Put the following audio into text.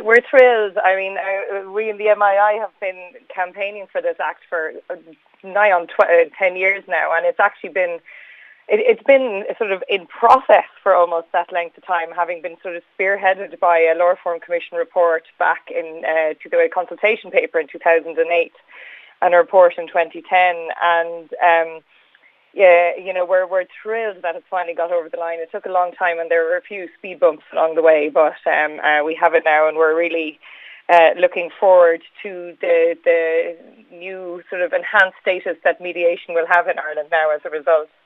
we're thrilled. I mean, we in the MII have been campaigning for this act for nigh on 10 years now, and it's actually been it's been sort of in process for almost that length of time, having been sort of spearheaded by a Law Reform Commission report back in to the consultation paper in 2008 and a report in 2010. And we're thrilled that it's finally got over the line. It took a long time, and there were a few speed bumps along the way, but we have it now, and we're really looking forward to the new sort of enhanced status that mediation will have in Ireland now as a result.